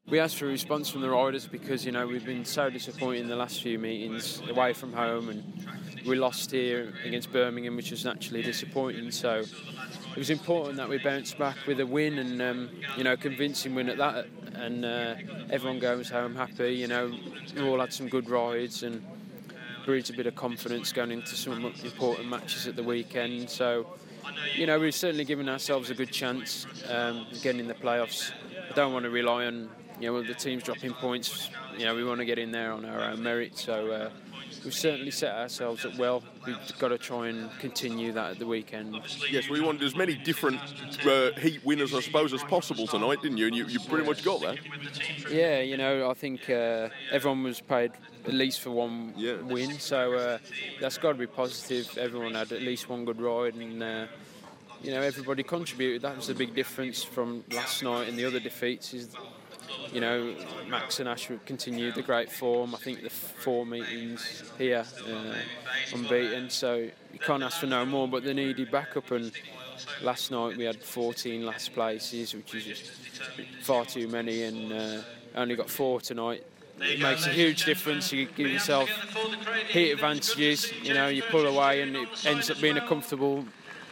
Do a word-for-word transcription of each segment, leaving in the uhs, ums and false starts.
We asked for a response from the riders because, you know, we've been so disappointed in the last few meetings away from home, and we lost here against Birmingham, which was naturally disappointing. So it was important that we bounced back with a win, and, um, you know, convincing win at that, and uh, everyone goes home happy. You know, we all had some good rides and breeds a bit of confidence going into some important matches at the weekend. So, you know, we've certainly given ourselves a good chance um, getting in the playoffs. I don't want to rely on, you know, the teams dropping points. You know, we want to get in there on our own merit. So uh, we've certainly set ourselves up well. We've got to try and continue that at the weekend. Yes, we wanted as many different uh, heat winners, I suppose, as possible tonight, didn't you? And you, you pretty much got that. Yeah, you know, I think uh, everyone was paid at least for one yeah. win, so uh, that's got to be positive. Everyone had at least one good ride, and uh, you know, everybody contributed. That was the big difference from last night and the other defeats. Is, you know, Max and Ash continued the great form. I think the four meetings here uh, unbeaten, so you can't ask for no more. But they needed backup, and last night we had fourteen last places, which is just far too many, and uh, only got four tonight. It makes a huge difference. You give yourself heat advantages, you know, you pull away and it ends up being a comfortable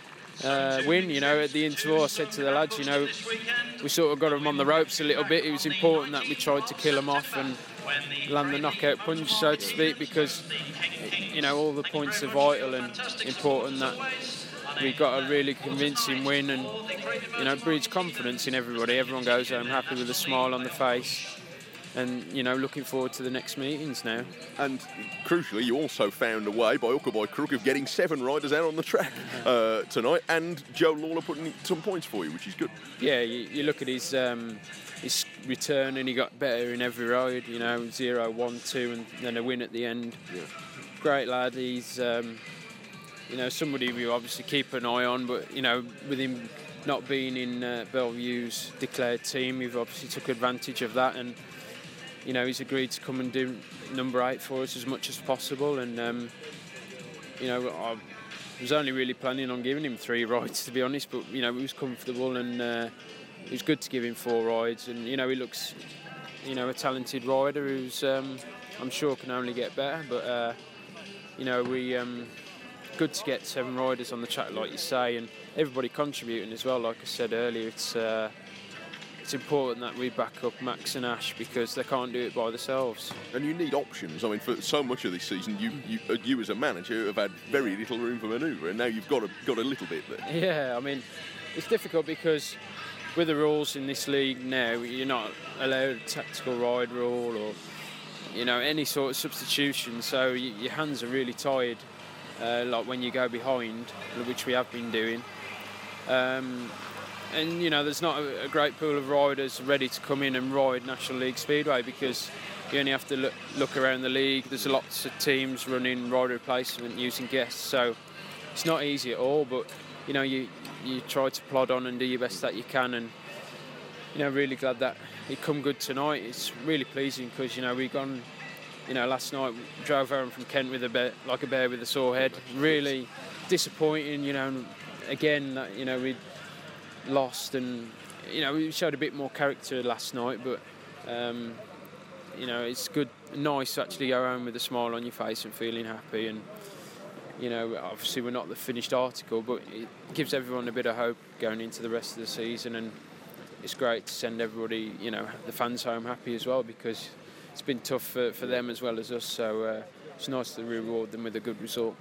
uh, win. You know, at the interval I said to the lads, you know, we sort of got them on the ropes a little bit. It was important that we tried to kill them off and land the knockout punch, so to speak, because, you know, all the points are vital and important that we got a really convincing win, and, you know, it breeds confidence in everybody. Everyone goes home happy with a smile on the face. And, you know, looking forward to the next meetings now. And crucially, you also found a way, by hook or by crook, of getting seven riders out on the track uh, tonight, and Joe Lawler putting some points for you, which is good. Yeah, you, you look at his um, his return, and he got better in every ride. You know, zero, one, two, and then a win at the end. Yeah. Great lad. He's um, you know, somebody we obviously keep an eye on, but, you know, with him not being in uh, Bellevue's declared team, we've obviously took advantage of that, and, you know, he's agreed to come and do number eight for us as much as possible. And, um, you know, I was only really planning on giving him three rides, to be honest, but, you know, he was comfortable, and uh, it was good to give him four rides. And, you know, he looks, you know, a talented rider who's, um, I'm sure, can only get better. But, uh, you know, we um, good to get seven riders on the track, like you say, and everybody contributing as well. Like I said earlier, it's... Uh, It's important that we back up Max and Ash because they can't do it by themselves. And you need options. I mean, for so much of this season, you you, uh, you as a manager have had very little room for manoeuvre, and now you've got a, got a little bit there. Yeah, I mean, it's difficult because with the rules in this league now, you're not allowed a tactical ride rule or, you know, any sort of substitution. So you, your hands are really tied, uh, like when you go behind, which we have been doing. Um, And, you know, there's not a, a great pool of riders ready to come in and ride National League Speedway because you only have to look, look around the league. There's lots of teams running rider replacement using guests, so it's not easy at all. But, you know, you you try to plod on and do your best that you can. And, you know, really glad that it come good tonight. It's really pleasing because, you know, we gone, you know, last night we drove home from Kent with a bear, like a bear with a sore head. Really disappointing, you know, again, that, you know, we lost, and, you know, we showed a bit more character last night, but um, you know, it's good, nice to actually go home with a smile on your face and feeling happy. And, you know, obviously we're not the finished article, but it gives everyone a bit of hope going into the rest of the season, and it's great to send everybody, you know, the fans home happy as well, because it's been tough for, for them as well as us, so uh, it's nice to reward them with a good result.